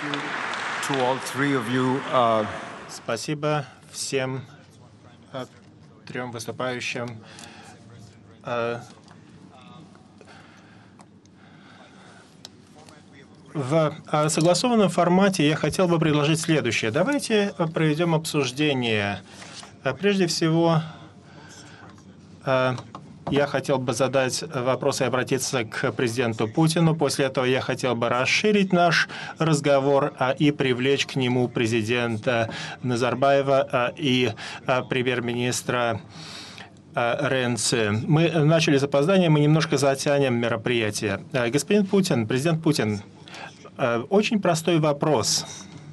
Спасибо всем трем выступающим. В согласованном формате я хотел бы предложить следующее. Давайте проведем обсуждение. Прежде всего, я хотел бы задать вопрос и обратиться к президенту Путину. После этого я хотел бы расширить наш разговор и привлечь к нему президента Назарбаева и премьер-министра Ренци. Мы начали с опозданием, мы немножко затянем мероприятие. Господин Путин, президент Путин, очень простой вопрос.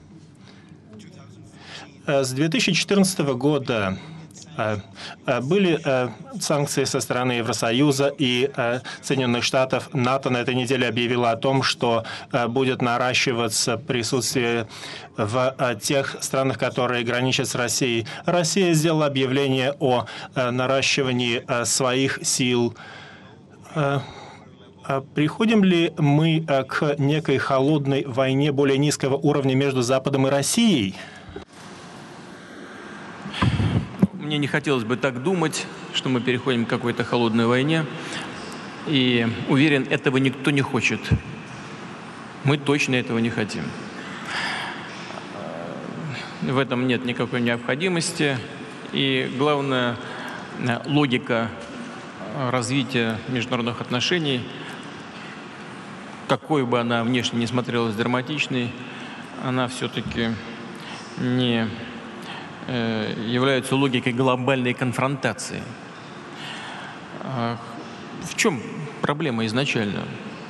С 2014 года были санкции со стороны Евросоюза и Соединенных Штатов. НАТО на этой неделе объявило о том, что будет наращиваться присутствие в тех странах, которые граничат с Россией. Россия сделала объявление о наращивании своих сил. Приходим ли мы к некой холодной войне более низкого уровня между Западом и Россией? Мне не хотелось бы так думать, что мы переходим к какой-то холодной войне. И уверен, этого никто не хочет. Мы точно этого не хотим. В этом нет никакой необходимости. И главное, логика развития международных отношений, какой бы она внешне не смотрелась драматичной, она все-таки не являются логикой глобальной конфронтации. В чем проблема изначально?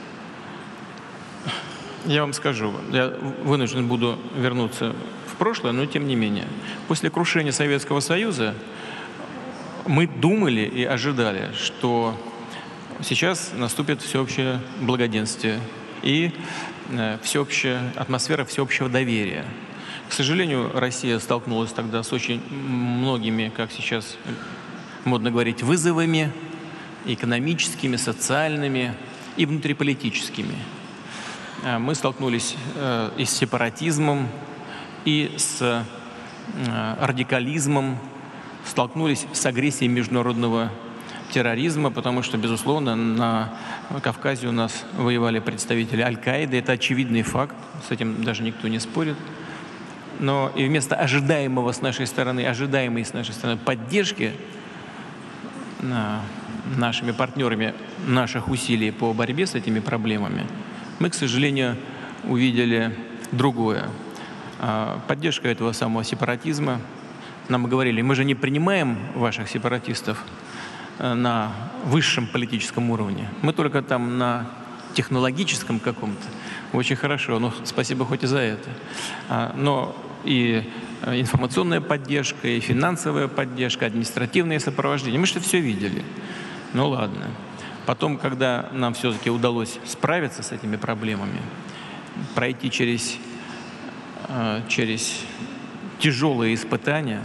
Я вам скажу, я вынужден буду вернуться в прошлое, но тем не менее. После крушения Советского Союза мы думали и ожидали, что сейчас наступит всеобщее благоденствие и всеобщая атмосфера всеобщего доверия. К сожалению, Россия столкнулась тогда с очень многими, как сейчас модно говорить, вызовами экономическими, социальными и внутриполитическими. Мы столкнулись и с сепаратизмом, и с радикализмом, столкнулись с агрессией международного терроризма, потому что, безусловно, на Кавказе у нас воевали представители Аль-Каиды. Это очевидный факт, с этим даже никто не спорит. Но и вместо ожидаемой с нашей стороны поддержки нашими партнерами наших усилий по борьбе с этими проблемами, мы, к сожалению, увидели другое. Поддержка этого самого сепаратизма. Нам говорили, мы же не принимаем ваших сепаратистов на высшем политическом уровне. Мы только там на технологическом каком-то. Очень хорошо, ну, спасибо хоть и за это. Но и информационная поддержка, и финансовая поддержка, административное сопровождение. Мы же все видели. Ну ладно. Потом, когда нам все-таки удалось справиться с этими проблемами, пройти через тяжелые испытания,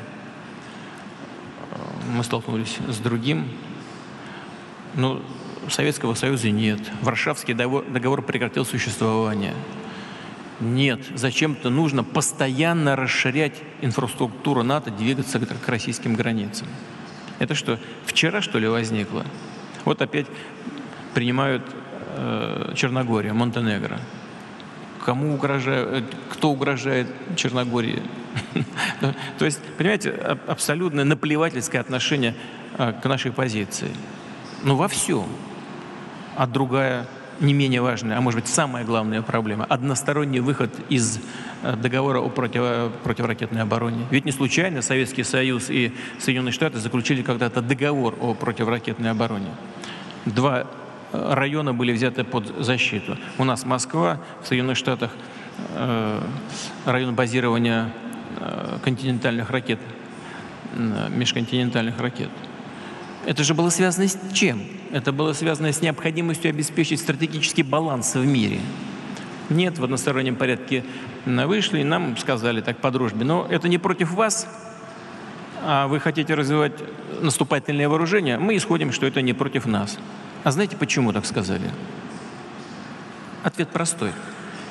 мы столкнулись с другим. Ну, Советского Союза нет. Варшавский договор прекратил существование. Нет. Зачем-то нужно постоянно расширять инфраструктуру НАТО, двигаться к российским границам. Это что, вчера, что ли, возникло? Вот опять принимают Черногорию, Монтенегро. Кому угрожают, кто угрожает Черногории? То есть, понимаете, абсолютно наплевательское отношение к нашей позиции. Ну, во всем. А другая, не менее важная, а может быть самая главная проблема – односторонний выход из договора о противоракетной обороне. Ведь не случайно Советский Союз и Соединенные Штаты заключили когда-то договор о противоракетной обороне. 2 района были взяты под защиту. У нас Москва, в Соединенных Штатах район базирования континентальных ракет, межконтинентальных ракет. Это же было связано с чем? Это было связано с необходимостью обеспечить стратегический баланс в мире. Нет, в одностороннем порядке вышли, и нам сказали так по дружбе, но это не против вас, а вы хотите развивать наступательное вооружение, мы исходим, что это не против нас. А знаете, почему так сказали? Ответ простой.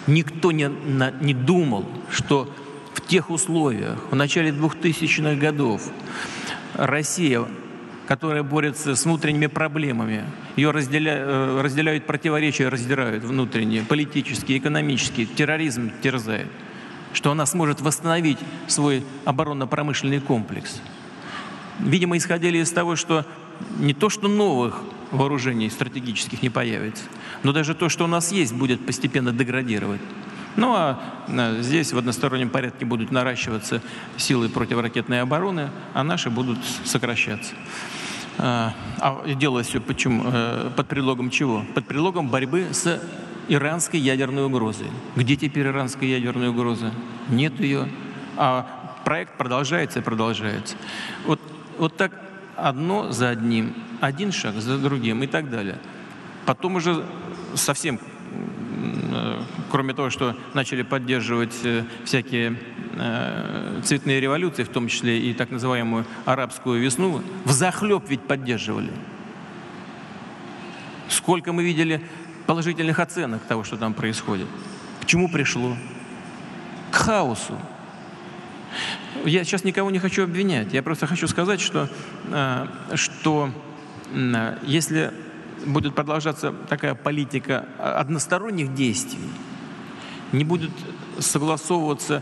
Никто не думал, что в тех условиях, в начале 2000-х годов, Россия, которая борется с внутренними проблемами, ее разделяют противоречия, раздирают внутренние, политические, экономические, терроризм терзает, что она сможет восстановить свой оборонно-промышленный комплекс. Видимо, исходили из того, что не то, что новых вооружений стратегических не появится, но даже то, что у нас есть, будет постепенно деградировать. Ну а здесь в одностороннем порядке будут наращиваться силы противоракетной обороны, а наши будут сокращаться. А делалось все почему? Под предлогом чего? Под предлогом борьбы с иранской ядерной угрозой. Где теперь иранская ядерная угроза? Нет ее. А проект продолжается и продолжается. Вот так одно за одним, один шаг за другим и так далее. Потом уже совсем, кроме того, что начали поддерживать всякие цветные революции, в том числе и так называемую арабскую весну, взахлеб ведь поддерживали. Сколько мы видели положительных оценок того, что там происходит. К чему пришло? К хаосу. Я сейчас никого не хочу обвинять. Я просто хочу сказать, что если будет продолжаться такая политика односторонних действий, не будут согласовываться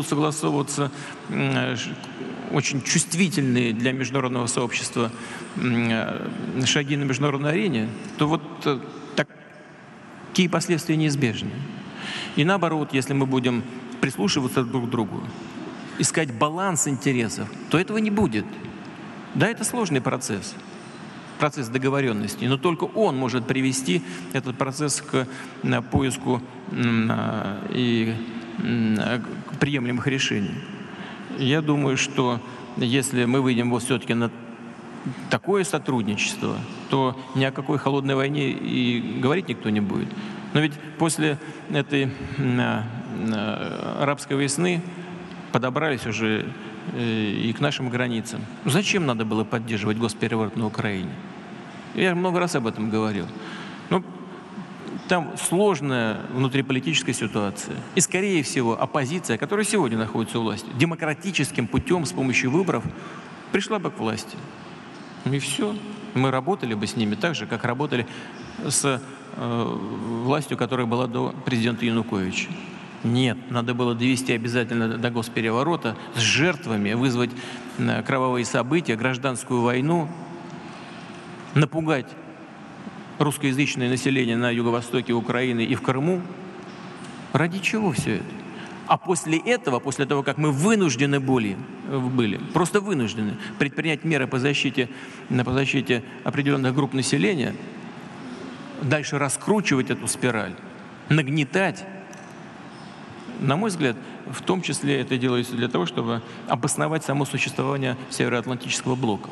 очень чувствительные для международного сообщества шаги на международной арене, то вот такие последствия неизбежны. И наоборот, если мы будем прислушиваться друг к другу, искать баланс интересов, то этого не будет. Да, это сложный процесс договоренности, но только он может привести этот процесс к поиску и к приемлемых решений. Я думаю, что если мы выйдем вот все-таки на такое сотрудничество, то ни о какой холодной войне и говорить никто не будет. Но ведь после этой арабской весны подобрались уже и к нашим границам. Зачем надо было поддерживать госпереворот на Украине? Я много раз об этом говорил. Но там сложная внутриполитическая ситуация. И, скорее всего, оппозиция, которая сегодня находится у власти, демократическим путем, с помощью выборов, пришла бы к власти. И все. Мы работали бы с ними так же, как работали с властью, которая была до президента Януковича. Нет, надо было довести обязательно до госпереворота с жертвами, вызвать кровавые события, гражданскую войну, напугать русскоязычное население на юго-востоке Украины и в Крыму. Ради чего все это? А после этого, после того, как мы вынуждены были, просто вынуждены предпринять меры по защите определенных групп населения, дальше раскручивать эту спираль, нагнетать, на мой взгляд, в том числе это делается для того, чтобы обосновать само существование Североатлантического блока.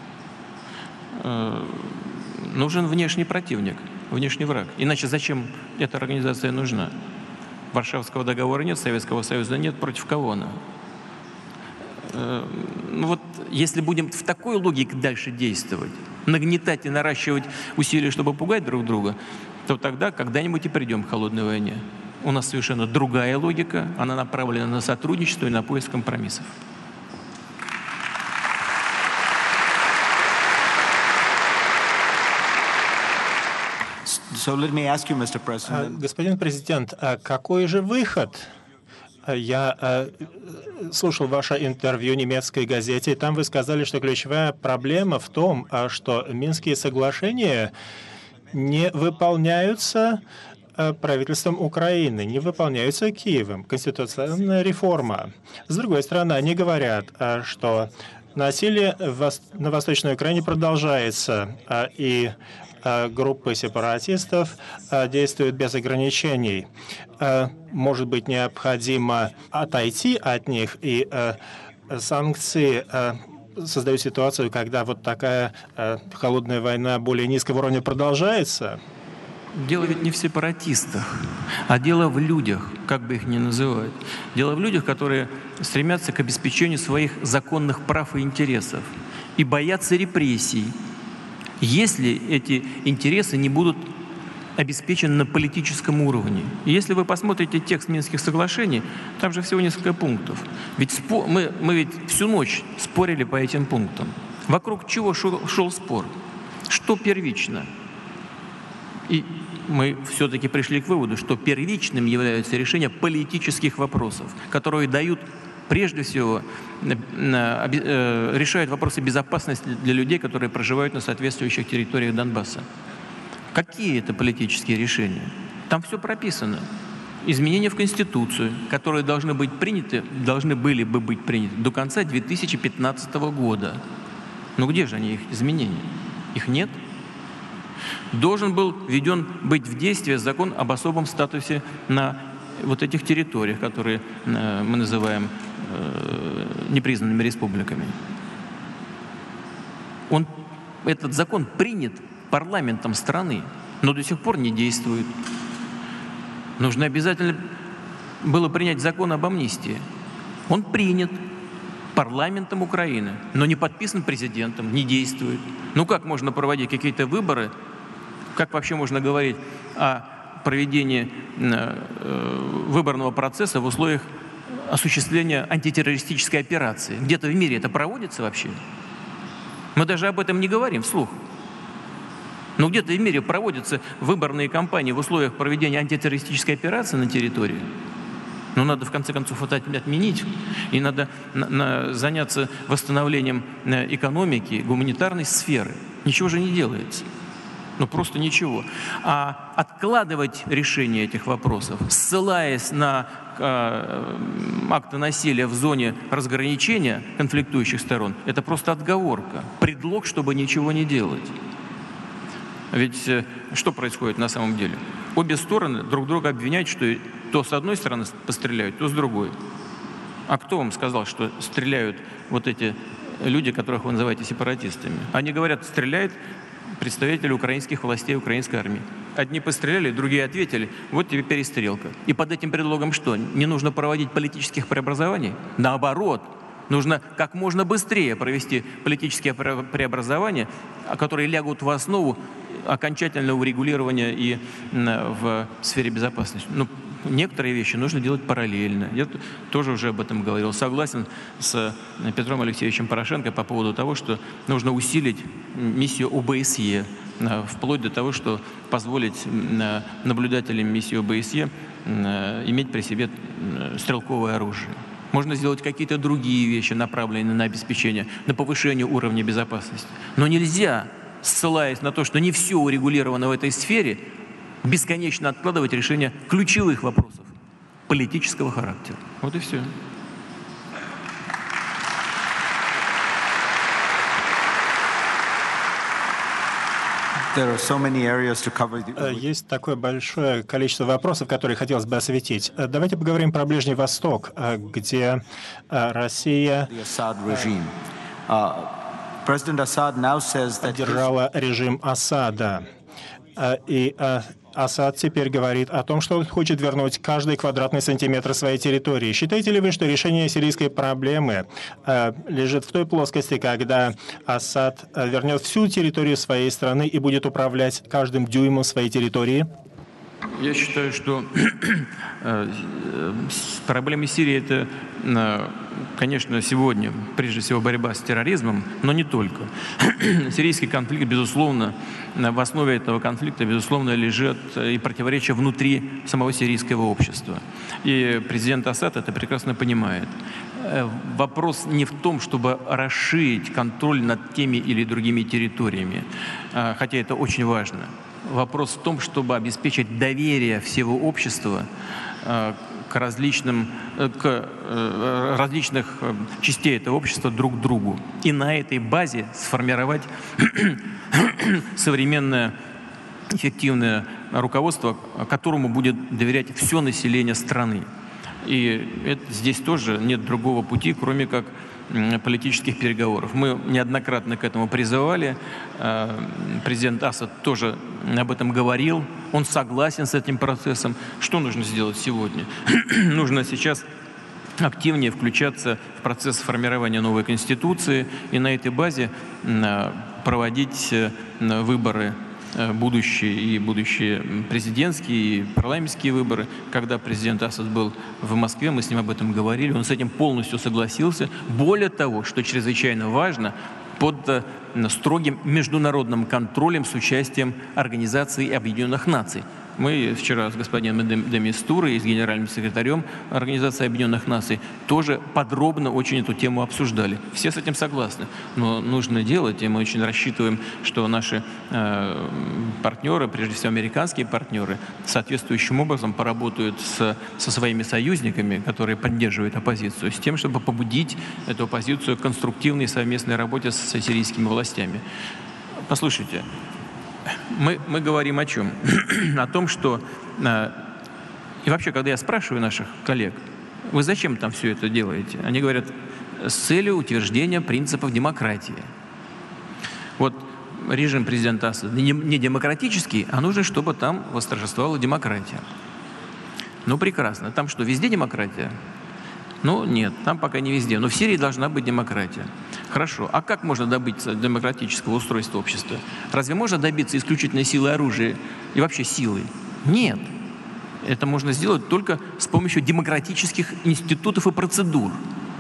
Нужен внешний противник, внешний враг. Иначе зачем эта организация нужна? Варшавского договора нет, Советского Союза нет, против кого она? Вот если будем в такой логике дальше действовать, нагнетать и наращивать усилия, чтобы пугать друг друга, то тогда когда-нибудь и придем к холодной войне. У нас совершенно другая логика, она направлена на сотрудничество и на поиск компромиссов. Господин президент, какой же выход? Я слушал ваше интервью немецкой газете, и там вы сказали, что ключевая проблема в том, что Минские соглашения не выполняются правительством Украины, не выполняются Киевом. Конституционная реформа. С другой стороны, они говорят, что насилие на Восточной Украине продолжается, и группы сепаратистов действуют без ограничений. Может быть, необходимо отойти от них, и санкции создают ситуацию, когда вот такая холодная война более низкого уровня продолжается. Дело ведь не в сепаратистах, а дело в людях, как бы их ни называть. Дело в людях, которые стремятся к обеспечению своих законных прав и интересов и боятся репрессий, если эти интересы не будут обеспечен на политическом уровне. И если вы посмотрите текст Минских соглашений, там же всего несколько пунктов. Ведь мы ведь всю ночь спорили по этим пунктам. Вокруг чего шел спор? Что первично? И мы все-таки пришли к выводу, что первичным являются решения политических вопросов, которые дают, прежде всего, решают вопросы безопасности для людей, которые проживают на соответствующих территориях Донбасса. Какие это политические решения? Там все прописано. Изменения в Конституцию, которые должны были бы быть приняты до конца 2015 года. Но где же они, их изменения? Их нет. Должен был введен быть в действие закон об особом статусе на вот этих территориях, которые мы называем непризнанными республиками. Этот закон принят парламентом страны, но до сих пор не действует. Нужно обязательно было принять закон об амнистии. Он принят парламентом Украины, но не подписан президентом, не действует. Ну как можно проводить какие-то выборы? Как вообще можно говорить о проведении выборного процесса в условиях осуществления антитеррористической операции? Где-то в мире это проводится вообще? Мы даже об этом не говорим вслух. Но где-то в мире проводятся выборные кампании в условиях проведения антитеррористической операции на территории. Но надо, в конце концов, это отменить. И надо заняться восстановлением экономики, гуманитарной сферы. Ничего же не делается. Ну, просто ничего. А откладывать решение этих вопросов, ссылаясь на акты насилия в зоне разграничения конфликтующих сторон, это просто отговорка, предлог, чтобы ничего не делать. Ведь что происходит на самом деле? Обе стороны друг друга обвиняют, что то с одной стороны постреляют, то с другой. А кто вам сказал, что стреляют вот эти люди, которых вы называете сепаратистами? Они говорят, стреляют представители украинских властей, украинской армии. Одни постреляли, другие ответили, вот тебе перестрелка. И под этим предлогом что? Не нужно проводить политических преобразований? Наоборот, нужно как можно быстрее провести политические преобразования, которые лягут в основу окончательного урегулирования и в сфере безопасности. Но некоторые вещи нужно делать параллельно. Я тоже уже об этом говорил. Согласен с Петром Алексеевичем Порошенко по поводу того, что нужно усилить миссию ОБСЕ, вплоть до того, что позволить наблюдателям миссии ОБСЕ иметь при себе стрелковое оружие. Можно сделать какие-то другие вещи, направленные на обеспечение, на повышение уровня безопасности. Но нельзя, ссылаясь на то, что не все урегулировано в этой сфере, бесконечно откладывать решение ключевых вопросов политического характера. Вот и все. Есть такое большое количество вопросов, которые хотелось бы осветить. Давайте поговорим про Ближний Восток, где Россия поддержала режим Асада. И Асад теперь говорит о том, что он хочет вернуть каждый квадратный сантиметр своей территории. Считаете ли вы, что решение сирийской проблемы лежит в той плоскости, когда Асад вернет всю территорию своей страны и будет управлять каждым дюймом своей территории? Я считаю, что проблема Сирии – это, конечно, сегодня, прежде всего, борьба с терроризмом, но не только. Сирийский конфликт, безусловно, в основе этого конфликта, безусловно, лежит и противоречия внутри самого сирийского общества. И президент Асад это прекрасно понимает. Вопрос не в том, чтобы расширить контроль над теми или другими территориями, хотя это очень важно. Вопрос в том, чтобы обеспечить доверие всего общества к различных частей этого общества друг к другу. И на этой базе сформировать современное эффективное руководство, которому будет доверять все население страны. И здесь тоже нет другого пути, кроме как политических переговоров. Мы неоднократно к этому призывали. Президент Асад тоже об этом говорил. Он согласен с этим процессом. Что нужно сделать сегодня? Нужно сейчас активнее включаться в процесс формирования новой конституции и на этой базе проводить выборы будущие президентские и парламентские выборы. Когда президент Асад был в Москве, мы с ним об этом говорили, он с этим полностью согласился. Более того, что чрезвычайно важно, под строгим международным контролем с участием Организации Объединенных Наций. Мы вчера с господином де Мистурой и с генеральным секретарем Организации Объединенных Наций тоже подробно очень эту тему обсуждали. Все с этим согласны, но нужно делать, и мы очень рассчитываем, что наши партнеры, прежде всего американские партнеры, соответствующим образом поработают со своими союзниками, которые поддерживают оппозицию, с тем, чтобы побудить эту оппозицию к конструктивной совместной работе с сирийскими властями. Послушайте, мы говорим о чем? О том, что... И вообще, когда я спрашиваю наших коллег, вы зачем там все это делаете? Они говорят, с целью утверждения принципов демократии. Вот режим президента Асада не демократический, а нужно, чтобы там восторжествовала демократия. Ну, прекрасно. Там что, везде демократия? Ну, нет, там пока не везде. Но в Сирии должна быть демократия. Хорошо. А как можно добиться демократического устройства общества? Разве можно добиться исключительно силой оружия и вообще силой? Нет. Это можно сделать только с помощью демократических институтов и процедур.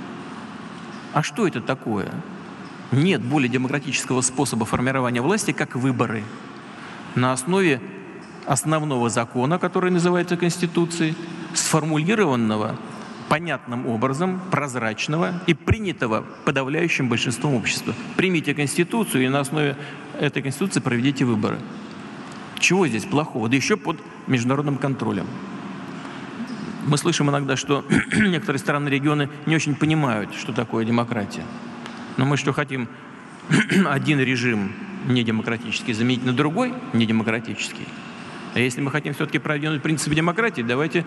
А что это такое? Нет более демократического способа формирования власти, как выборы. На основе основного закона, который называется Конституцией, сформулированного понятным образом, прозрачного и принятого подавляющим большинством общества. Примите Конституцию и на основе этой Конституции проведите выборы. Чего здесь плохого? Да еще под международным контролем. Мы слышим иногда, что некоторые страны регионы не очень понимают, что такое демократия. Но мы что хотим? Один режим недемократический заменить на другой недемократический. А если мы хотим все-таки продвинуть принципы демократии, давайте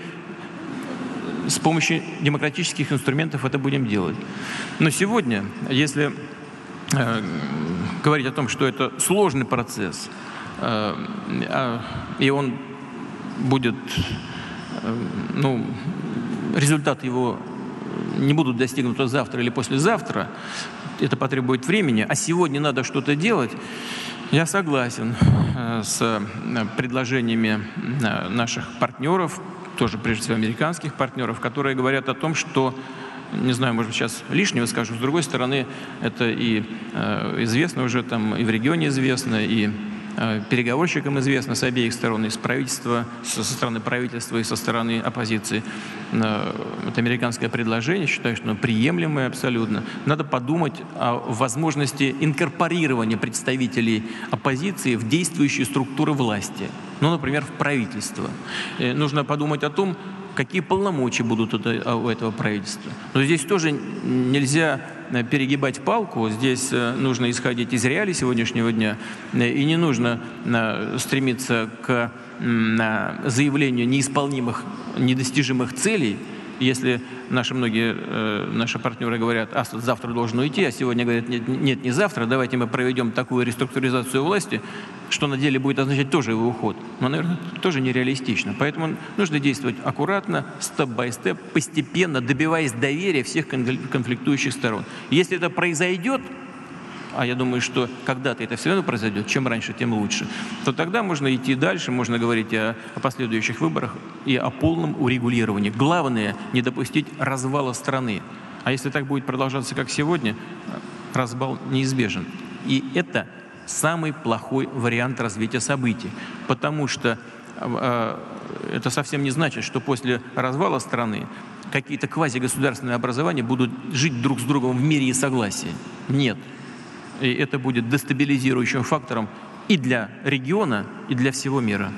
с помощью демократических инструментов это будем делать. Но сегодня, если говорить о том, что это сложный процесс, и он будет, результат его не будут достигнуты завтра или послезавтра, это потребует времени, а сегодня надо что-то делать, я согласен с предложениями наших партнеров, тоже прежде всего американских партнеров, которые говорят о том, что, не знаю, может, сейчас лишнего скажу, с другой стороны, это и известно уже, там и в регионе известно, и переговорщикам известно с обеих сторон, и с правительства, со стороны правительства и со стороны оппозиции. Это американское предложение, считаю, что оно приемлемое абсолютно. Надо подумать о возможности инкорпорирования представителей оппозиции в действующие структуры власти. Ну, например, в правительство. Нужно подумать о том, какие полномочия будут у этого правительства. Но здесь тоже нельзя перегибать палку, здесь нужно исходить из реалий сегодняшнего дня, и не нужно стремиться к заявлению неисполнимых, недостижимых целей. Если наши партнеры говорят, Асад завтра должен уйти, а сегодня говорят, нет, не завтра, давайте мы проведем такую реструктуризацию власти, что на деле будет означать тоже его уход. Но, наверное, тоже нереалистично. Поэтому нужно действовать аккуратно, степ-бай-степ, постепенно, добиваясь доверия всех конфликтующих сторон. Если это произойдет, а я думаю, что когда-то это все равно произойдет, чем раньше, тем лучше, то тогда можно идти дальше, можно говорить о последующих выборах и о полном урегулировании. Главное – не допустить развала страны. А если так будет продолжаться, как сегодня, развал неизбежен. И это самый плохой вариант развития событий, потому что это совсем не значит, что после развала страны какие-то квазигосударственные образования будут жить друг с другом в мире и согласии. Нет. И это будет дестабилизирующим фактором и для региона, и для всего мира.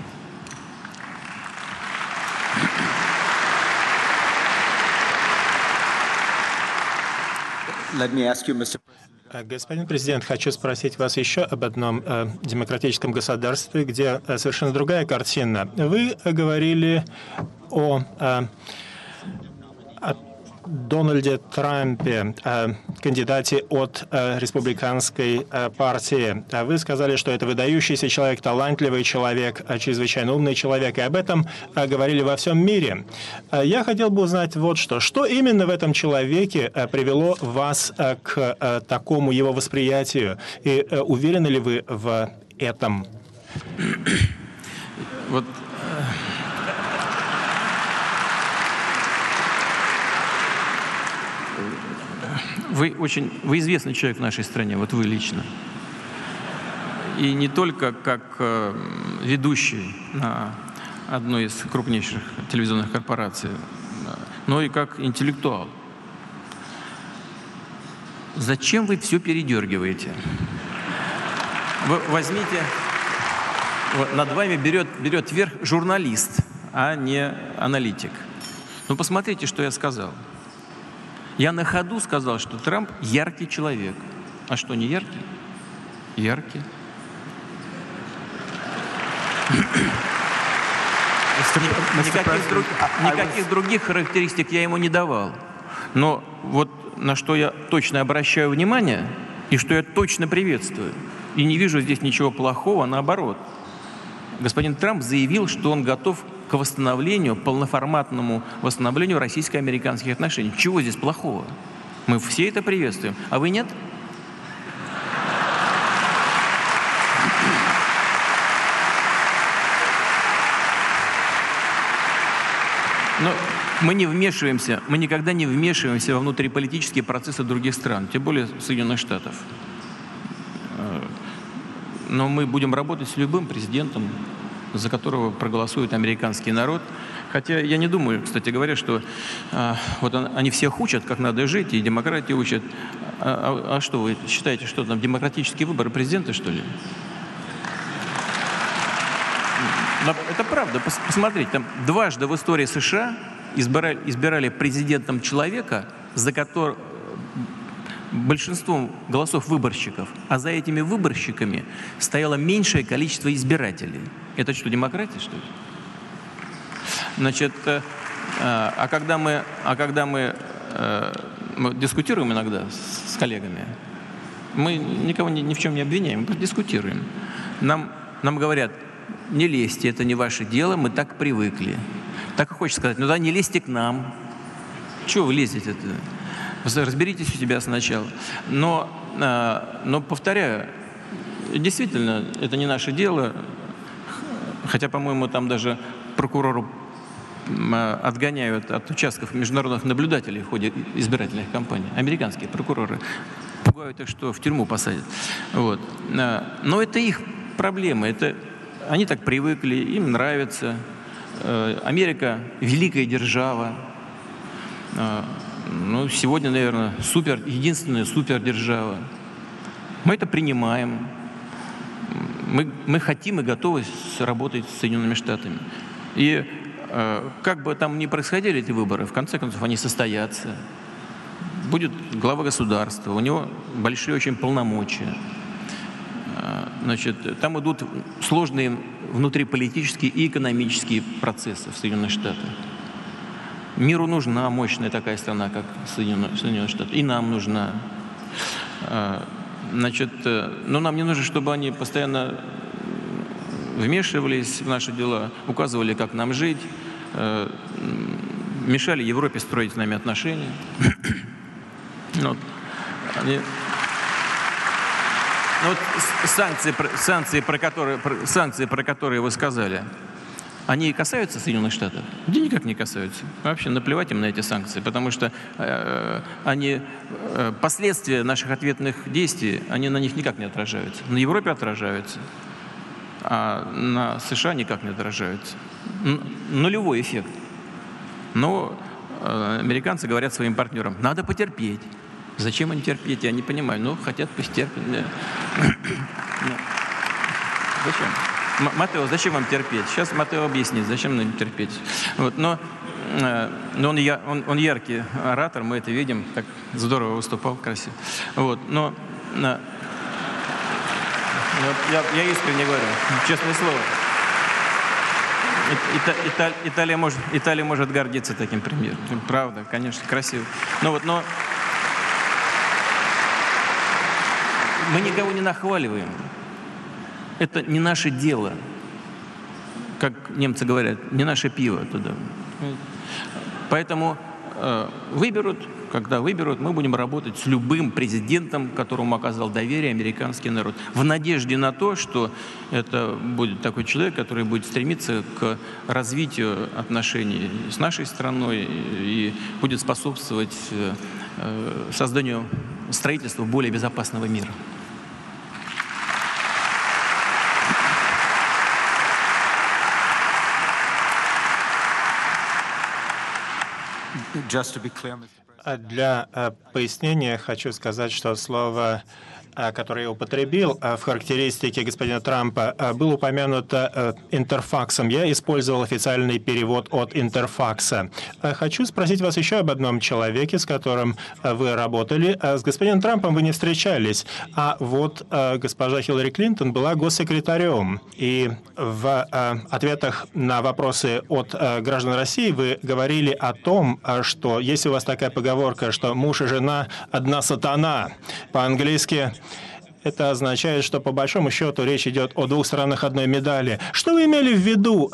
Господин президент, хочу спросить вас еще об одном демократическом государстве, где совершенно другая картина. Вы говорили о Дональде Трампе, кандидате от республиканской партии. Вы сказали, что это выдающийся человек, талантливый человек, чрезвычайно умный человек, и об этом говорили во всем мире. Я хотел бы узнать вот что. Что именно в этом человеке привело вас к такому его восприятию? И уверены ли вы в этом? Вот вы известный человек в нашей стране, вот вы лично. И не только как ведущий на одной из крупнейших телевизионных корпораций, но и как интеллектуал. Зачем вы все передергиваете? Вы возьмите, над вами берет верх журналист, а не аналитик. Ну, посмотрите, что я сказал. Я на ходу сказал, что Трамп яркий человек. А что, не яркий? Яркий. Никаких других характеристик я ему не давал. Но вот на что я точно обращаю внимание и что я точно приветствую, и не вижу здесь ничего плохого, наоборот. Господин Трамп заявил, что он готов к восстановлению, полноформатному восстановлению российско-американских отношений. Чего здесь плохого? Мы все это приветствуем. А вы нет? Но мы не вмешиваемся, мы никогда не вмешиваемся во внутриполитические процессы других стран, тем более Соединенных Штатов. Но мы будем работать с любым президентом, за которого проголосует американский народ. Хотя я не думаю, кстати говоря, что вот они всех учат, как надо жить, и демократии учат. А что, вы считаете, что там демократические выборы президента, что ли? Это правда. Посмотрите, там дважды в истории США избирали президентом человека, за которого большинством голосов выборщиков, а за этими выборщиками стояло меньшее количество избирателей. Это что, демократия, что ли? Значит, когда мы дискутируем иногда с коллегами, мы никого ни в чем не обвиняем, мы просто дискутируем. Нам говорят: не лезьте, это не ваше дело, мы так привыкли. Так и хочется сказать: ну да, не лезьте к нам. Чего вы лезете-то? Разберитесь у себя сначала. Но повторяю, действительно, это не наше дело. Хотя, по-моему, там даже прокурору отгоняют от участков международных наблюдателей в ходе избирательных кампаний. Американские прокуроры пугают их, что в тюрьму посадят. Вот. Но это их проблемы. Они так привыкли, им нравится. Америка – великая держава. Ну, сегодня, наверное, единственная супердержава. Мы это принимаем. Мы хотим и готовы работать с Соединенными Штатами. И как бы там ни происходили эти выборы, в конце концов они состоятся. Будет глава государства, у него большие очень полномочия. Значит, там идут сложные внутриполитические и экономические процессы в Соединенных Штатах. Миру нужна мощная такая страна, как Соединенные Штаты, и нам нужна. Значит, но нам не нужно, чтобы они постоянно вмешивались в наши дела, указывали, как нам жить, мешали Европе строить с нами отношения. Вот. Вот санкции, про которые вы сказали, они касаются Соединенных Штатов? Да никак не касаются. Вообще наплевать им на эти санкции, потому что последствия наших ответных действий, они на них никак не отражаются. На Европе отражаются, а на США никак не отражаются. Нулевой эффект. Но американцы говорят своим партнерам: надо потерпеть. Зачем они терпеть? Я не понимаю. Ну, хотят, пусть терпят. Зачем? Маттео, зачем вам терпеть? Сейчас Маттео объяснит, зачем нам терпеть. Вот, но он яркий оратор, мы это видим, так здорово выступал, красиво. Вот, но я искренне говорю, честное слово. Италия может гордиться таким примером. Правда, конечно, красиво. Но мы никого не нахваливаем. Это не наше дело, как немцы говорят, не наше пиво туда. Поэтому выберут когда выберут, мы будем работать с любым президентом, которому оказал доверие американский народ, в надежде на то, что это будет такой человек, который будет стремиться к развитию отношений с нашей страной и будет способствовать созданию строительства более безопасного мира. Для пояснения хочу сказать, что слово, которое я употребил в характеристике господина Трампа, было упомянуто интерфаксом. Я использовал официальный перевод от интерфакса. Хочу спросить вас еще об одном человеке, с которым вы работали. С господином Трампом вы не встречались, а вот госпожа Хиллари Клинтон была госсекретарем. И в ответах на вопросы от граждан России вы говорили о том, что если у вас такая поговорка, что муж и жена – одна сатана, по-английски это означает, что по большому счету речь идет о двух сторонах одной медали. Что вы имели в виду?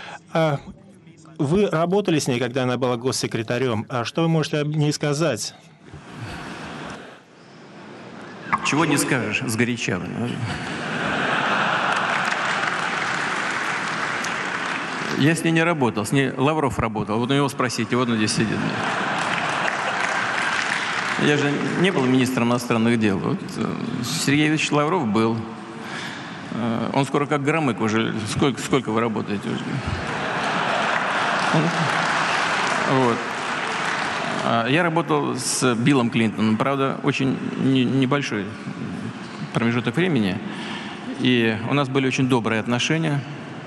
Вы работали с ней, когда она была госсекретарем. Что вы можете об ней сказать? Чего не скажешь сгоряча. Я с ней не работал, с ней Лавров работал. Вот у него спросите, вот он здесь сидит. Я же не был министром иностранных дел. Вот Сергей Ильич Лавров был. Он скоро как Громык уже. Сколько вы работаете уже? Вот. Я работал с Биллом Клинтоном. Правда, очень небольшой промежуток времени. И у нас были очень добрые отношения.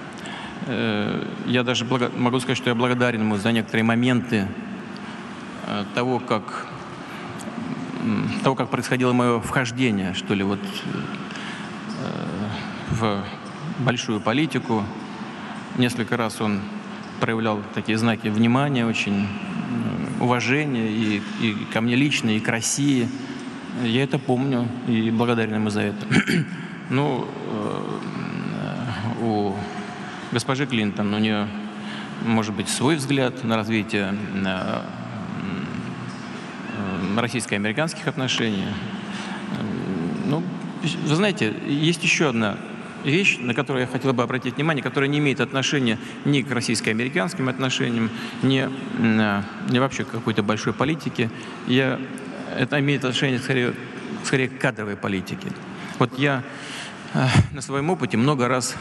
Я даже могу сказать, что я благодарен ему за некоторые моменты того, как происходило мое вхождение, что ли, вот в большую политику. Несколько раз он проявлял такие знаки внимания, очень уважения и ко мне лично, и к России. Я это помню и благодарен ему за это. Ну, у госпожи Клинтон, у нее может быть свой взгляд на развитие российско-американских отношений. Ну, вы знаете, есть еще одна вещь, на которую я хотел бы обратить внимание, которая не имеет отношения ни к российско-американским отношениям, ни вообще к какой-то большой политике. Это имеет отношение скорее к кадровой политике. Вот я на своем опыте много раз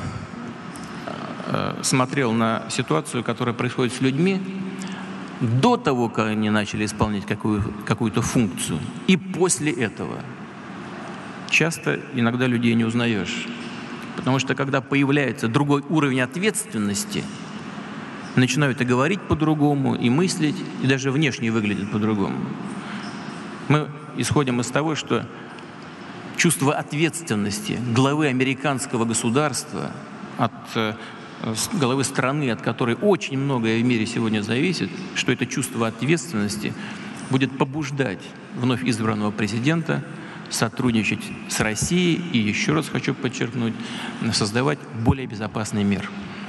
смотрел на ситуацию, которая происходит с людьми до того, как они начали исполнять какую-то функцию, и после этого. Часто иногда людей не узнаешь. Потому что когда появляется другой уровень ответственности, начинают и говорить по-другому, и мыслить, и даже внешне выглядят по-другому. Мы исходим из того, что чувство ответственности главы американского государства, от главы страны, от которой очень многое в мире сегодня зависит, что это чувство ответственности будет побуждать вновь избранного президента сотрудничать с Россией и, еще раз хочу подчеркнуть, создавать более безопасный мир.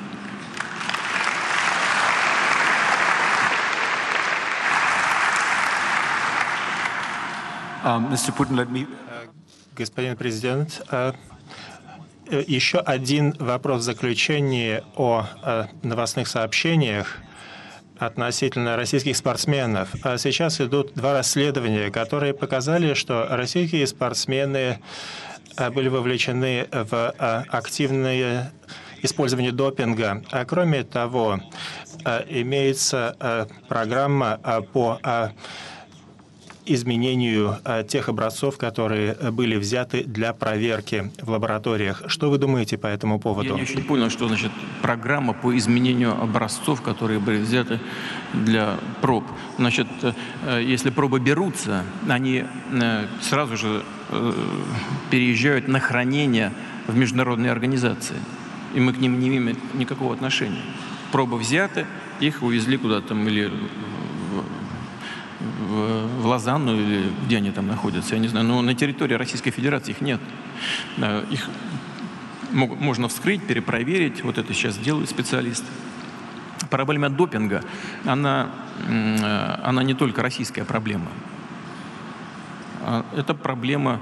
Господин президент, еще один вопрос в заключение о новостных сообщениях относительно российских спортсменов. Сейчас идут два расследования, которые показали, что российские спортсмены были вовлечены в активное использование допинга. А кроме того, имеется программа по изменению тех образцов, которые были взяты для проверки в лабораториях. Что вы думаете по этому поводу? Я не очень понял, что значит программа по изменению образцов, которые были взяты для проб. Значит, если пробы берутся, они сразу же переезжают на хранение в международные организации. И мы к ним не имеем никакого отношения. Пробы взяты, их увезли куда-то или в Лозанну, или где они там находятся, я не знаю. Но на территории Российской Федерации их нет. Их можно вскрыть, перепроверить. Вот это сейчас делают специалисты. Проблема допинга, она не только российская проблема. это проблема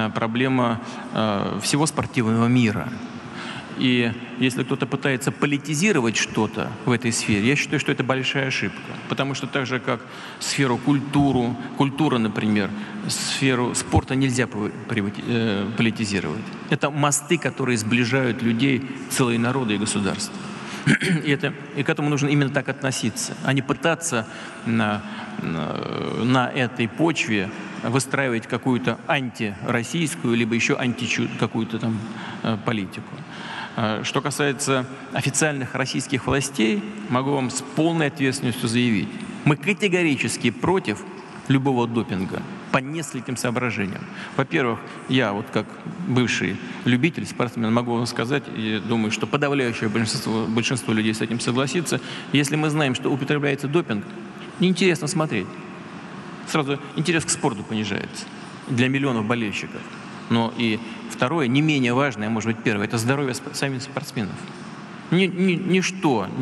всего спортивного мира. И если кто-то пытается политизировать что-то в этой сфере, я считаю, что это большая ошибка. Потому что так же, как сферу культуры, например, сферу спорта нельзя политизировать. Это мосты, которые сближают людей, целые народы и государства. И к этому нужно именно так относиться, а не пытаться на этой почве выстраивать какую-то антироссийскую, либо еще какую-то там политику. Что касается официальных российских властей, могу вам с полной ответственностью заявить, мы категорически против любого допинга по нескольким соображениям. Во-первых, я вот как бывший любитель, спортсмен, могу вам сказать, и думаю, что подавляющее большинство людей с этим согласится, если мы знаем, что употребляется допинг, неинтересно смотреть. Сразу интерес к спорту понижается для миллионов болельщиков. Но и второе, не менее важное, а может быть первое, это здоровье самих спортсменов. Ничто не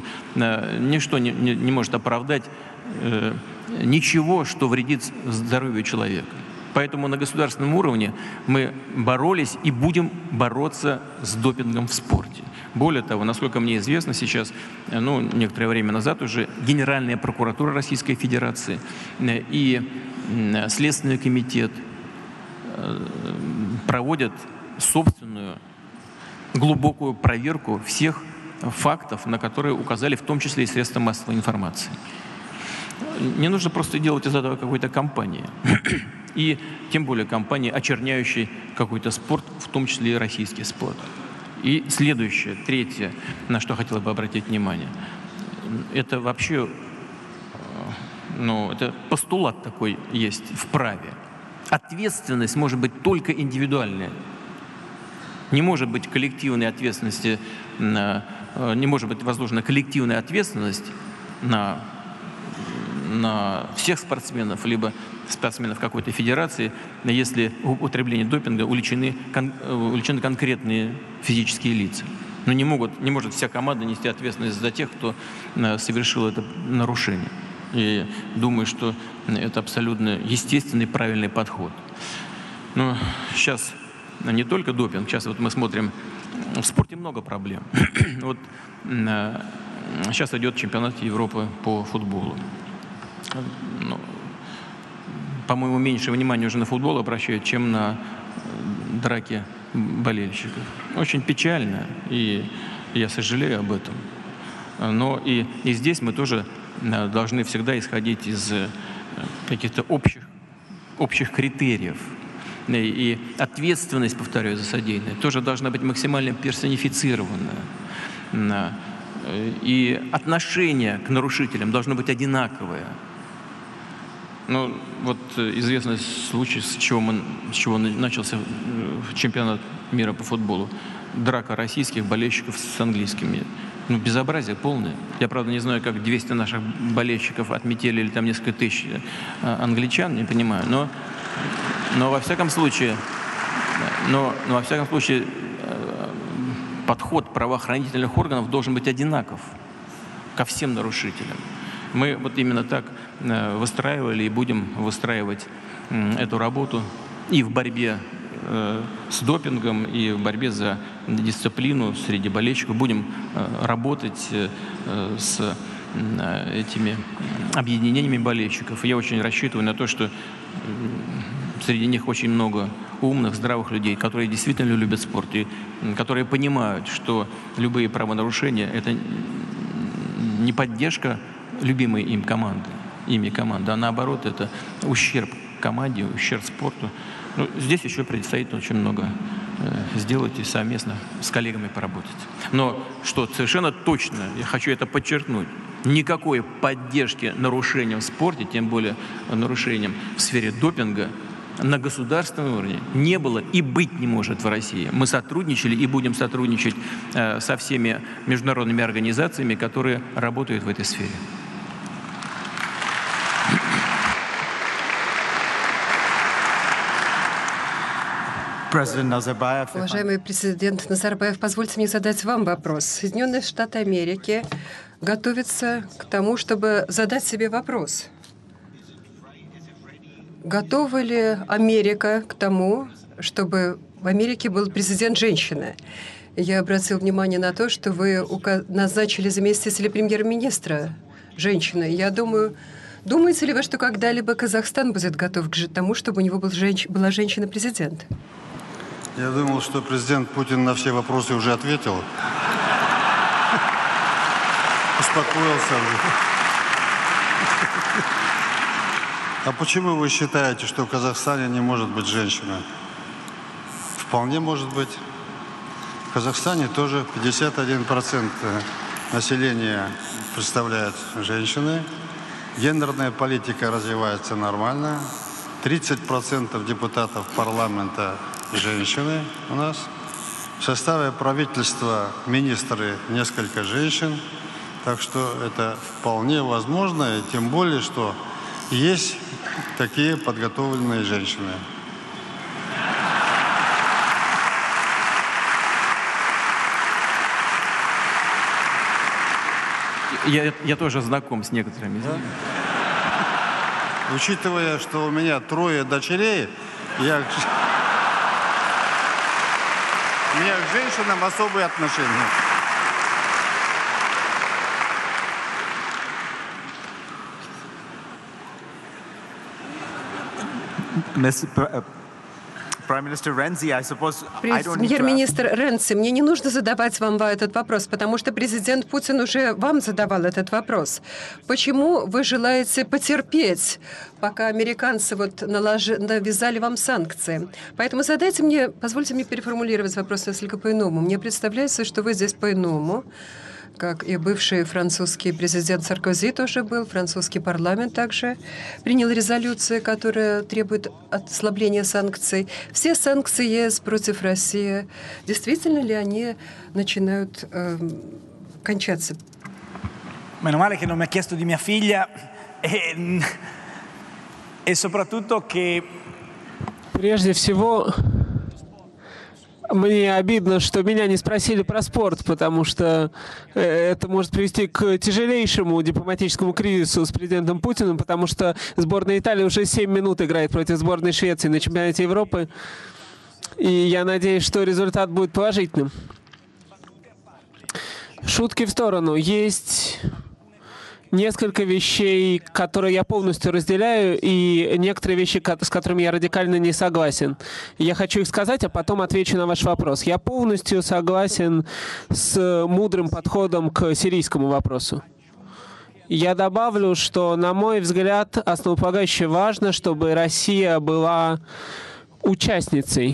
может оправдать ничего, что вредит здоровью человека. Поэтому на государственном уровне мы боролись и будем бороться с допингом в спорте. Более того, насколько мне известно сейчас, некоторое время назад уже Генеральная прокуратура Российской Федерации и Следственный комитет проводят собственную глубокую проверку всех фактов, на которые указали в том числе и средства массовой информации. Не нужно просто делать из этого какой-то кампании. И тем более кампании, очерняющей какой-то спорт, в том числе и российский спорт. И следующее, третье, на что хотел бы обратить внимание, это вообще, это постулат такой есть в праве. Ответственность может быть только индивидуальная. Не может быть коллективной ответственности, не может быть возложена коллективная ответственность на всех спортсменов, либо спортсменов какой-то федерации, если в употреблении допинга увлечены конкретные физические лица. Но не может вся команда нести ответственность за тех, кто совершил это нарушение. И думаю, что это абсолютно естественный, правильный подход. Но сейчас не только допинг, сейчас вот мы смотрим, в спорте много проблем. Вот сейчас идет чемпионат Европы по футболу. По-моему, меньше внимания уже на футбол обращают, чем на драки болельщиков. Очень печально, и я сожалею об этом. Но и здесь мы тоже должны всегда исходить из каких-то общих критериев. И ответственность, повторяю, за содеянное тоже должна быть максимально персонифицирована. И отношение к нарушителям должно быть одинаковое. Вот известный случай, с чего начался чемпионат мира по футболу. Драка российских болельщиков с английскими. Безобразие полное. Я, правда, не знаю, как 200 наших болельщиков отметили, или там несколько тысяч англичан, не понимаю. Но во всяком случае, подход правоохранительных органов должен быть одинаков ко всем нарушителям. Мы вот именно так выстраивали и будем выстраивать эту работу и в борьбе с допингом, и в борьбе за дисциплину среди болельщиков. Будем работать с этими объединениями болельщиков. Я очень рассчитываю на то, что среди них очень много умных, здравых людей, которые действительно любят спорт и которые понимают, что любые правонарушения – это не поддержка любимой ими команды, а наоборот, это ущерб команде, ущерб спорту. Здесь еще предстоит очень много сделать и совместно с коллегами поработать. Но что совершенно точно, я хочу это подчеркнуть, никакой поддержки нарушениям в спорте, тем более нарушениям в сфере допинга, на государственном уровне не было и быть не может в России. Мы сотрудничали и будем сотрудничать со всеми международными организациями, которые работают в этой сфере. Уважаемый президент Назарбаев, позвольте мне задать вам вопрос. Соединенные Штаты Америки готовятся к тому, чтобы задать себе вопрос. готова ли Америка к тому, чтобы в Америке был президент-женщина? Я обратил внимание на то, что вы назначили заместителя премьер-министра женщиной. Я думаю, думаете ли вы, что когда-либо Казахстан будет готов к тому, чтобы у него была женщина-президент? Я думал, что президент Путин на все вопросы уже ответил. Успокоился уже. А почему вы считаете, что в Казахстане не может быть женщина? Вполне может быть. В Казахстане тоже 51% населения представляют женщины. Гендерная политика развивается нормально. 30% депутатов парламента женщины у нас. В составе правительства министры несколько женщин. Так что это вполне возможно, и тем более, что есть такие подготовленные женщины. Я тоже знаком с некоторыми. Да? Учитывая, что у меня 3 дочерей, у меня к женщинам особые отношения. Премьер-министр Ренци, мне не нужно задавать вам этот вопрос, потому что президент Путин уже вам задавал этот вопрос. Почему вы желаете потерпеть, пока американцы навязали вам санкции? Поэтому позвольте мне переформулировать вопрос несколько по-иному. Мне представляется, что вы здесь по-иному, как и бывший французский президент Саркози тоже был, французский парламент также принял резолюцию, которая требует ослабления санкций. Все санкции ЕС против России, действительно ли они начинают кончаться? Meno male che non mi ha chiesto di mia figlia e soprattutto che... Прежде всего, мне обидно, что меня не спросили про спорт, потому что это может привести к тяжелейшему дипломатическому кризису с президентом Путиным, потому что сборная Италии уже 7 минут играет против сборной Швеции на чемпионате Европы. И я надеюсь, что результат будет положительным. Шутки в сторону. Есть несколько вещей, которые я полностью разделяю, и некоторые вещи, с которыми я радикально не согласен. Я хочу их сказать, а потом отвечу на ваш вопрос. Я полностью согласен с мудрым подходом к сирийскому вопросу. Я добавлю, что, на мой взгляд, основополагающе важно, чтобы Россия была участницей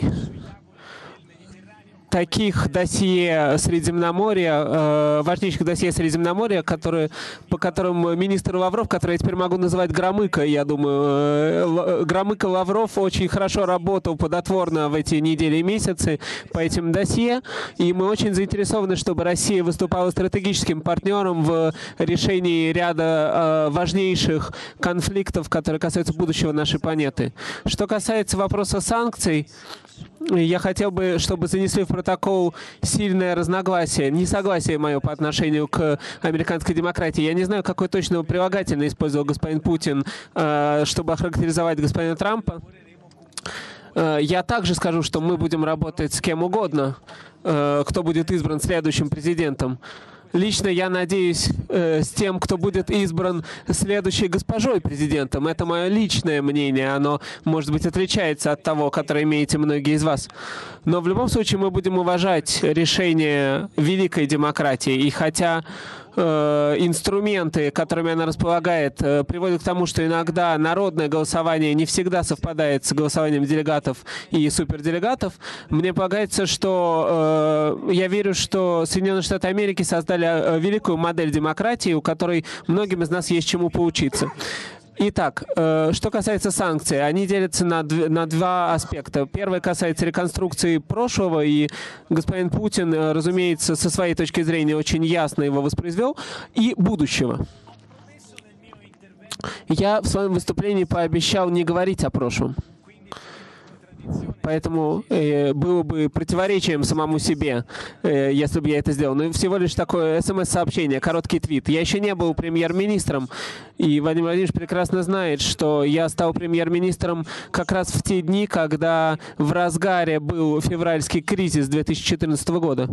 таких досье Средиземноморья, важнейших досье Средиземноморья, по которым министр Лавров, который я теперь могу называть Громыко, я думаю, Громыко Лавров очень хорошо работал плодотворно в эти недели и месяцы по этим досье, и мы очень заинтересованы, чтобы Россия выступала стратегическим партнером в решении ряда важнейших конфликтов, которые касаются будущего нашей планеты. Что касается вопроса санкций, я хотел бы, чтобы занесли в протокол сильное разногласие, несогласие мое по отношению к американской демократии. Я не знаю, какой точно прилагательное использовал господин Путин, чтобы охарактеризовать господина Трампа. Я также скажу, что мы будем работать с кем угодно, кто будет избран следующим президентом. Лично я надеюсь с тем, кто будет избран следующей госпожой президентом. Это мое личное мнение. Оно, может быть, отличается от того, которое имеете многие из вас. Но в любом случае мы будем уважать решение великой демократии. И хотя инструменты, которыми она располагает, приводят к тому, что иногда народное голосование не всегда совпадает с голосованием делегатов и суперделегатов, мне полагается, что я верю, что Соединенные Штаты Америки создали великую модель демократии, у которой многим из нас есть чему поучиться. Итак, что касается санкций, они делятся на два аспекта. Первый касается реконструкции прошлого, и господин Путин, разумеется, со своей точки зрения очень ясно его воспроизвел, и будущего. Я в своем выступлении пообещал не говорить о прошлом. Поэтому было бы противоречием самому себе, если бы я это сделал. Но всего лишь такое СМС-сообщение, короткий твит. Я еще не был премьер-министром, и Владимир Владимирович прекрасно знает, что я стал премьер-министром как раз в те дни, когда в разгаре был февральский кризис 2014 года.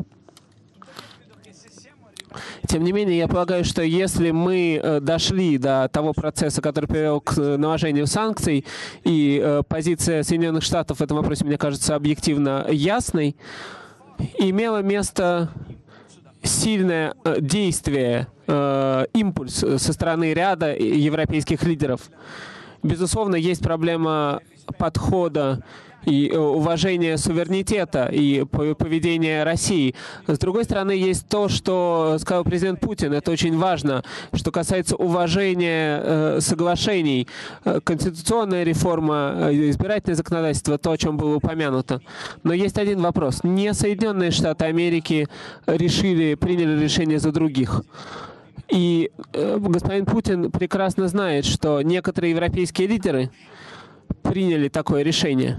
Тем не менее, я полагаю, что если мы дошли до того процесса, который привел к наложению санкций, и позиция Соединенных Штатов в этом вопросе, мне кажется, объективно ясной, имело место сильное действие, импульс со стороны ряда европейских лидеров. Безусловно, есть проблема подхода и уважение суверенитета и поведение России. С другой стороны, есть то, что сказал президент Путин. Это очень важно, что касается уважения соглашений. Конституционная реформа, избирательное законодательство, то, о чем было упомянуто. Но есть один вопрос. Не Соединенные Штаты Америки приняли решение за других. И господин Путин прекрасно знает, что некоторые европейские лидеры приняли такое решение.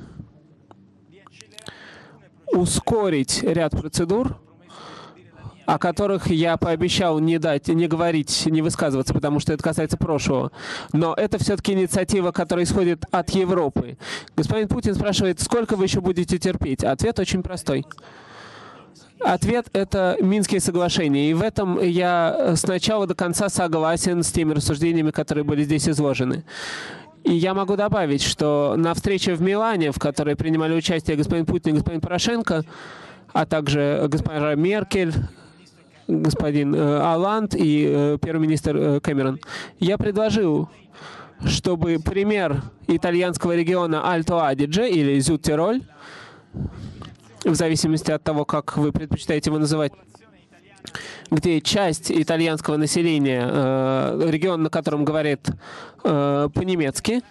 Ускорить ряд процедур, о которых я пообещал не говорить, не высказываться, потому что это касается прошлого. Но это все-таки инициатива, которая исходит от Европы. Господин Путин спрашивает, сколько вы еще будете терпеть? Ответ очень простой. Ответ — это Минские соглашения. И в этом я с начала до конца согласен с теми рассуждениями, которые были здесь изложены. И я могу добавить, что на встрече в Милане, в которой принимали участие господин Путин и господин Порошенко, а также госпожа Меркель, господин Олланд и первый министр Кэмерон, я предложил, чтобы пример итальянского региона Альто-Адидже или Зюд-Тироль, в зависимости от того, как вы предпочитаете его называть, где часть итальянского населения, регион, на котором говорит по-немецки,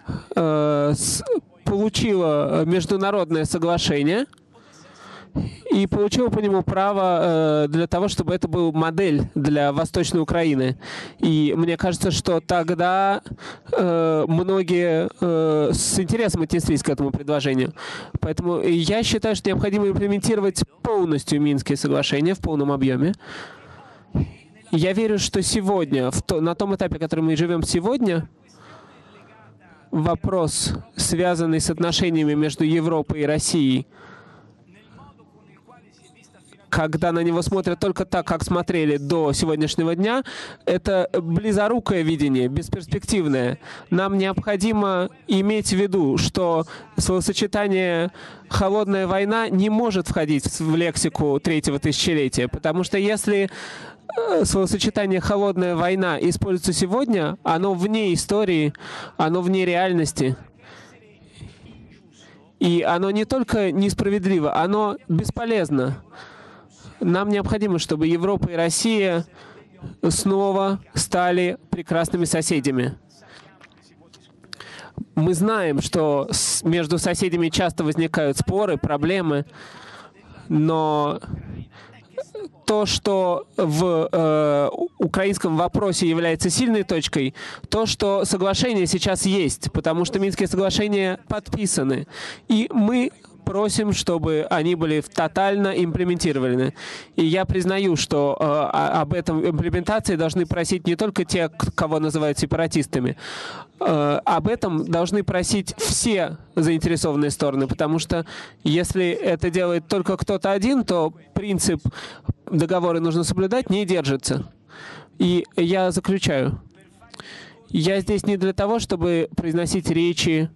получила международное соглашение и получила по нему право для того, чтобы это была модель для Восточной Украины. И мне кажется, что тогда многие с интересом отнеслись к этому предложению. Поэтому я считаю, что необходимо имплементировать полностью Минские соглашения в полном объеме. Я верю, что сегодня, на том этапе, который мы живем сегодня, вопрос, связанный с отношениями между Европой и Россией, когда на него смотрят только так, как смотрели до сегодняшнего дня, это близорукое видение, бесперспективное. Нам необходимо иметь в виду, что словосочетание «холодная война» не может входить в лексику третьего тысячелетия, потому что если словосочетание «холодная война» используется сегодня, оно вне истории, оно вне реальности. И оно не только несправедливо, оно бесполезно. Нам необходимо, чтобы Европа и Россия снова стали прекрасными соседями. Мы знаем, что между соседями часто возникают споры, проблемы, но то, что в украинском вопросе является сильной точкой, то, что соглашения сейчас есть, потому что Минские соглашения подписаны, и мы просим, чтобы они были тотально имплементированы. И я признаю, что об этом имплементации должны просить не только те, кого называют сепаратистами. Об этом должны просить все заинтересованные стороны, потому что если это делает только кто-то один, то принцип «договоры нужно соблюдать» не держится. И я заключаю. Я здесь не для того, чтобы произносить речи,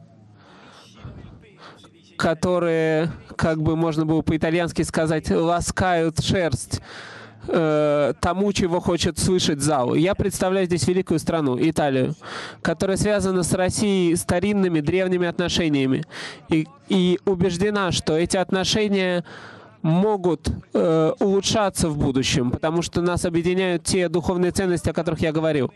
которые, как бы можно было по-итальянски сказать, ласкают шерсть тому, чего хочет слышать зал. Я представляю здесь великую страну, Италию, которая связана с Россией старинными, древними отношениями. И убеждена, что эти отношения могут улучшаться в будущем, потому что нас объединяют те духовные ценности, о которых я говорил.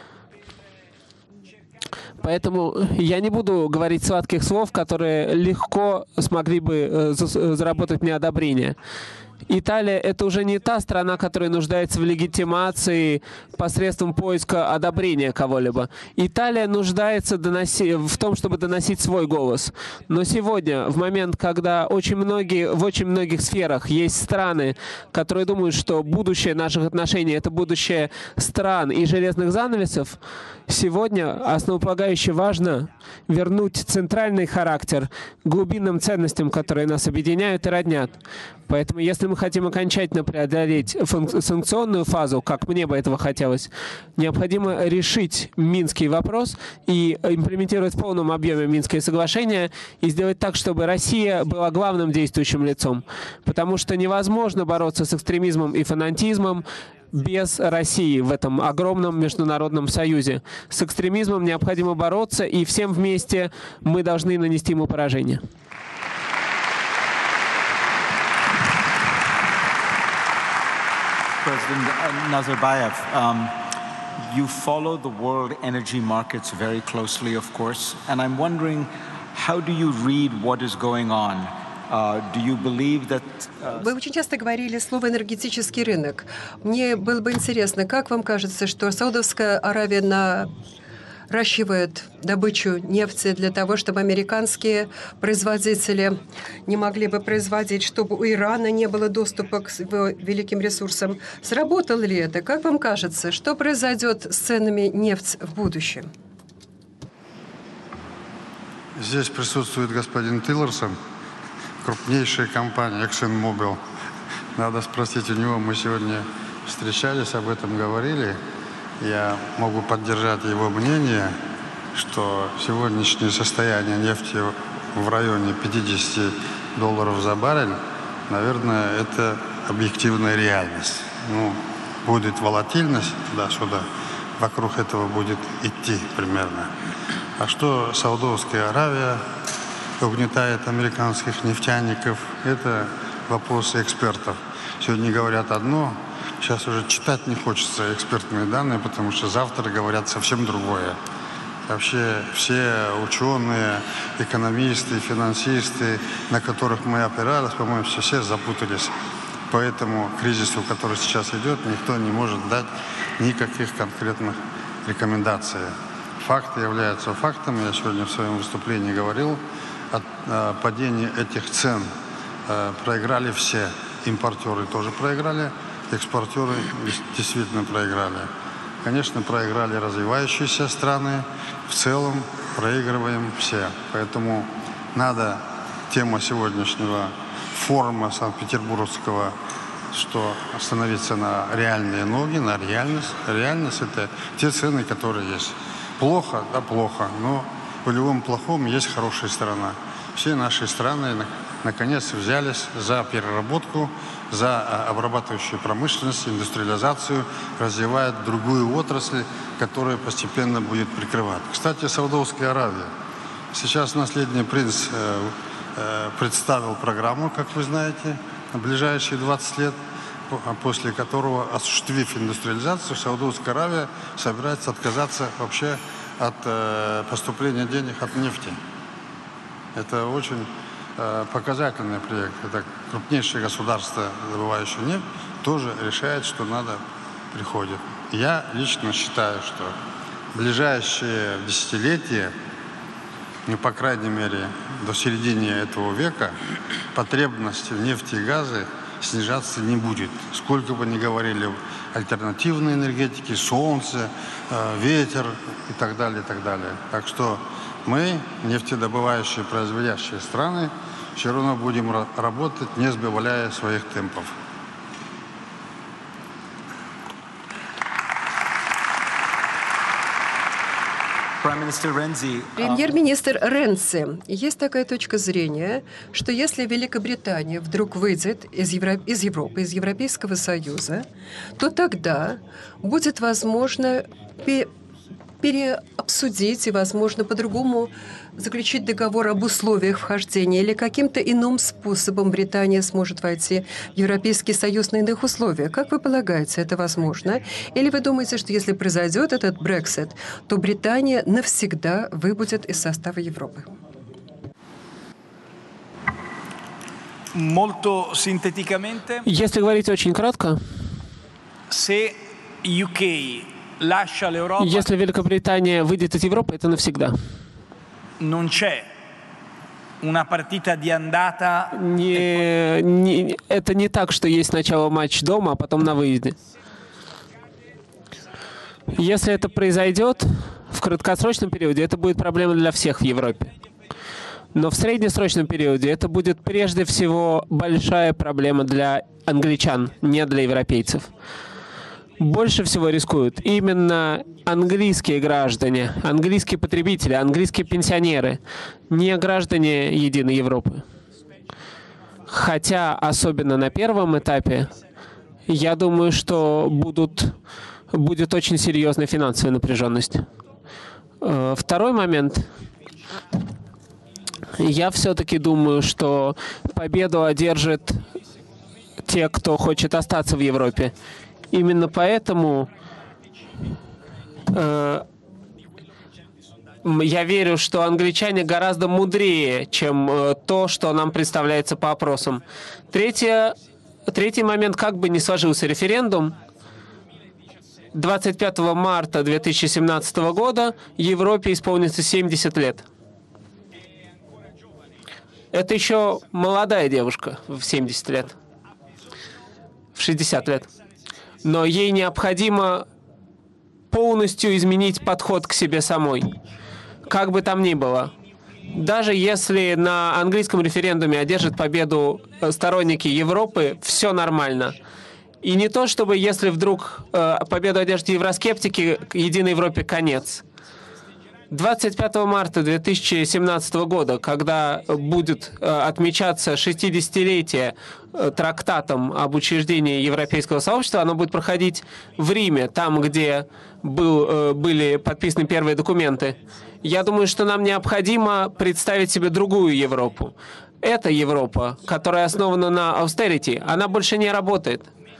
Поэтому я не буду говорить сладких слов, которые легко смогли бы заработать мне одобрение. Италия — это уже не та страна, которая нуждается в легитимации посредством поиска одобрения кого-либо. Италия нуждается в том, чтобы доносить свой голос. Но сегодня, в момент, когда в очень многих сферах есть страны, которые думают, что будущее наших отношений — это будущее стран и железных занавесов, сегодня основополагающе важно вернуть центральный характер глубинным ценностям, которые нас объединяют и роднят. Поэтому, если мы хотим окончательно преодолеть санкционную фазу, как мне бы этого хотелось, необходимо решить Минский вопрос и имплементировать в полном объеме Минские соглашения и сделать так, чтобы Россия была главным действующим лицом. Потому что невозможно бороться с экстремизмом и фанатизмом без России в этом огромном международном союзе. С экстремизмом необходимо бороться, и всем вместе мы должны нанести ему поражение. President Nazarbayev, you follow the world energy markets very closely, of course, and I'm wondering, how do you read what is going on? Do you believe that... Вы очень часто говорили слово «энергетический рынок». Мне было бы интересно, как вам кажется, что Саудовская Аравия наращивает добычу нефти для того, чтобы американские производители не могли бы производить, чтобы у Ирана не было доступа к его великим ресурсам. Сработало ли это? Как вам кажется, что произойдет с ценами нефти в будущем? Здесь присутствует господин Тиллерсон, крупнейшая компания ExxonMobil. Надо спросить у него, мы сегодня встречались, об этом говорили. Я могу поддержать его мнение, что сегодняшнее состояние нефти в районе $50 за баррель, наверное, это объективная реальность. Будет волатильность туда-сюда, вокруг этого будет идти примерно. А что Саудовская Аравия угнетает американских нефтяников, это вопросы экспертов. Сегодня говорят одно, сейчас уже читать не хочется экспертные данные, потому что завтра говорят совсем другое. Вообще все ученые, экономисты, финансисты, на которых мы опирались, по-моему, все запутались. Поэтому кризису, который сейчас идет, никто не может дать никаких конкретных рекомендаций. Факты являются фактом. Я сегодня в своем выступлении говорил о падении этих цен. Проиграли все. Импортеры тоже проиграли, экспортеры действительно проиграли. Конечно, проиграли развивающиеся страны. В целом проигрываем все. Поэтому надо тема сегодняшнего форума Санкт-Петербургского, что становиться на реальные ноги, на реальность. Реальность — это те цены, которые есть. Плохо, да, плохо, но в любом плохом есть хорошая сторона. Все наши страны наконец взялись за переработку, за обрабатывающую промышленность, индустриализацию, развивают другую отрасль, которая постепенно будет прикрывать. Кстати, Саудовская Аравия. Сейчас наследный принц представил программу, как вы знаете, на ближайшие 20 лет, после которого, осуществив индустриализацию, Саудовская Аравия собирается отказаться вообще от поступления денег от нефти. Это очень показательный проект. Это крупнейшее государство, добывающее нефть, тоже решает, что надо приходит. Я лично считаю, что в ближайшие десятилетия, по крайней мере, до середины этого века, потребность в нефти и газе снижаться не будет. Сколько бы ни говорили альтернативной энергетики, солнце, ветер и так далее, и так далее. Так что мы, нефтедобывающие, производящие страны, все равно будем работать, не сбавляя своих темпов. Премьер-министр Ренци, есть такая точка зрения, что если Великобритания вдруг выйдет из Европы, из Европейского Союза, то тогда будет возможно переобсудить и, возможно, по-другому заключить договор об условиях вхождения, или каким-то иным способом Британия сможет войти в Европейский Союз на иных условиях. Как вы полагаете, это возможно? Или вы думаете, что если произойдет этот Брексит, то Британия навсегда выбудет из состава Европы? Molto sinteticamente, Если говорить очень кратко, se UK lascia l'Europa, если Великобритания выйдет из Европы, это навсегда. non c'è una partita di andata. Это не так, что есть сначала матч дома, а потом на выезде. Если это произойдет в краткосрочном периоде, это будет проблема для всех в Европе. Но в среднесрочном периоде это будет прежде всего большая проблема для англичан, не для европейцев. Больше всего рискуют именно английские граждане, английские потребители, английские пенсионеры, не граждане Единой Европы. Хотя, особенно на первом этапе, я думаю, что будет очень серьезная финансовая напряженность. Второй момент. Я все-таки думаю, что победу одержат те, кто хочет остаться в Европе. Именно поэтому я верю, что англичане гораздо мудрее, чем то, что нам представляется по опросам. Третий момент, как бы ни сложился референдум, 25 марта 2017 года Европе исполнится 70 лет. Это еще молодая девушка в 70 лет, в 60 лет. Но ей необходимо полностью изменить подход к себе самой. Как бы там ни было. Даже если на английском референдуме одержат победу сторонники Европы, все нормально. И не то, чтобы если вдруг победу одержат евроскептики, Единой Европе конец. 25 марта 2017 года, когда будет отмечаться 60-летие трактатом об учреждении Европейского сообщества, оно будет проходить в Риме, там, где были подписаны первые документы. Я думаю, что нам необходимо представить себе другую Европу. Эта Европа, которая основана на austerity, она больше не работает.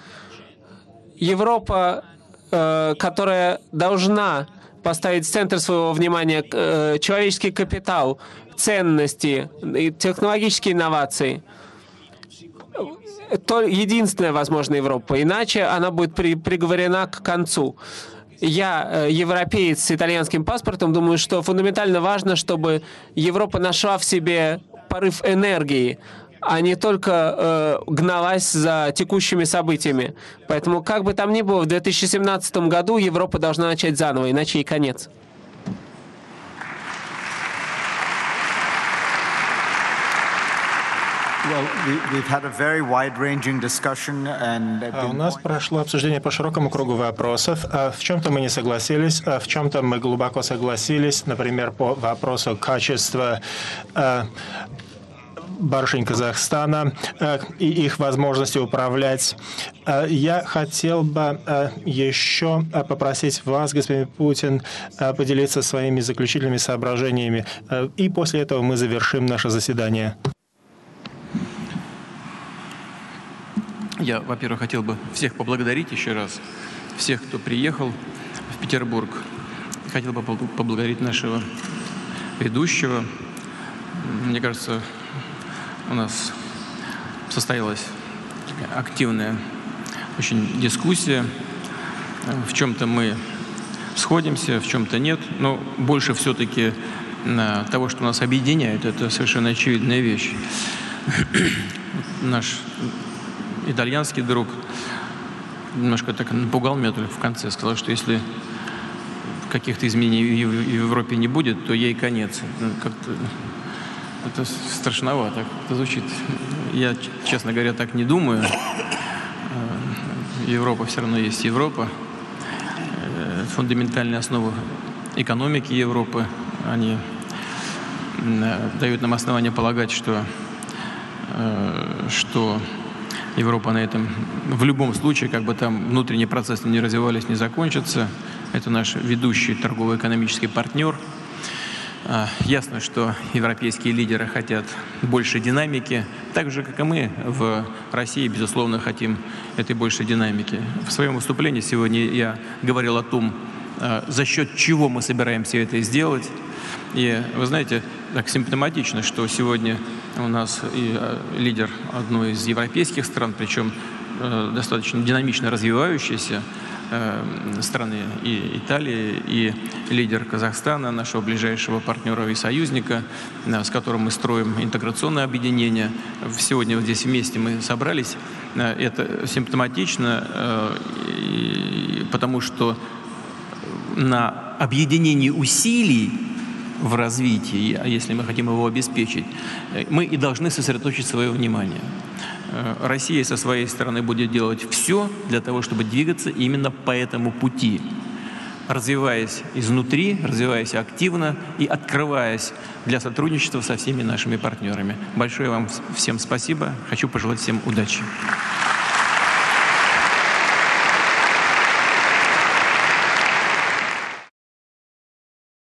Европа, которая должна поставить в центр своего внимания человеческий капитал, ценности, технологические инновации. Это единственная возможная Европа. Иначе она будет приговорена к концу. Я, европеец с итальянским паспортом, думаю, что фундаментально важно, чтобы Европа нашла в себе порыв энергии, а не только гналась за текущими событиями. Поэтому, как бы там ни было, в 2017 году Европа должна начать заново, иначе ей конец. У нас прошло обсуждение по широкому кругу вопросов. В чем-то мы не согласились, в чем-то мы глубоко согласились, например, по вопросу качества барышень Казахстана и их возможности управлять. Я хотел бы еще попросить вас, господин Путин, поделиться своими заключительными соображениями, и после этого мы завершим наше заседание. Я, во-первых, хотел бы всех поблагодарить еще раз, всех, кто приехал в Петербург. Хотел бы поблагодарить нашего ведущего. Мне кажется, у нас состоялась активная очень дискуссия. В чем-то мы сходимся, в чем-то нет. Но больше все-таки того, что нас объединяет, это совершенно очевидная вещь. Наш итальянский друг немножко так напугал меня только в конце. Сказал, что если каких-то изменений в Европе не будет, то ей конец. Как-то это страшновато, это звучит. Я, честно говоря, так не думаю. Европа все равно есть Европа. Фундаментальные основы экономики Европы, они дают нам основание полагать, что Европа на этом в любом случае, как бы там внутренние процессы не развивались, не закончатся. Это наш ведущий торгово-экономический партнер. Ясно, что европейские лидеры хотят больше динамики, так же, как и мы в России, безусловно, хотим этой большей динамики. В своем выступлении сегодня я говорил о том, за счет чего мы собираемся это сделать. И вы знаете, так симптоматично, что сегодня у нас и лидер одной из европейских стран, причем достаточно динамично развивающейся страны, и Италии, и лидер Казахстана, нашего ближайшего партнера и союзника, с которым мы строим интеграционное объединение. Сегодня вот здесь вместе мы собрались. Это симптоматично, потому что на объединении усилий в развитии, если мы хотим его обеспечить, мы и должны сосредоточить свое внимание. Россия со своей стороны будет делать все для того, чтобы двигаться именно по этому пути, развиваясь изнутри, развиваясь активно и открываясь для сотрудничества со всеми нашими партнерами. Большое вам всем спасибо. Хочу пожелать всем удачи.